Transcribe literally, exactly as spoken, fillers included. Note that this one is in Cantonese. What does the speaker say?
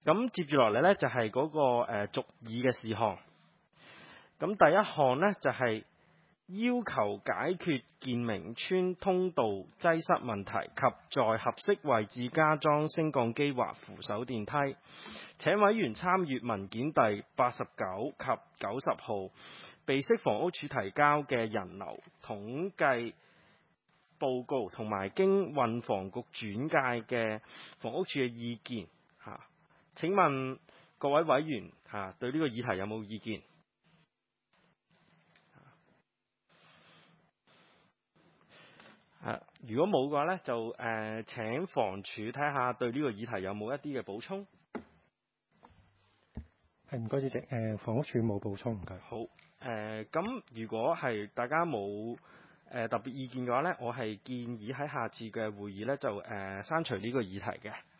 咁接住落嚟呢，就係、是、嗰、那個誒續議嘅事項。咁第一項呢，就係、是、要求解決建明村通道擠塞問題及在合適位置加裝升降機或扶手電梯。請委員參閱文件第八十九及九十號，備悉房屋署提交嘅人流統計報告同埋經運房局轉介嘅房屋署嘅意見嚇。請問各位委員嚇對呢個議題有冇意見？如果冇嘅話呢，就誒、呃、請房署睇下對呢個議題有冇一啲嘅補充。 係，唔該主席，誒、呃、房屋署冇補充，唔該。 好，誒、呃、咁如果係大家冇誒、呃、特別意見嘅話呢，我係建議喺下次嘅會議呢，就誒刪除呢個議題嘅。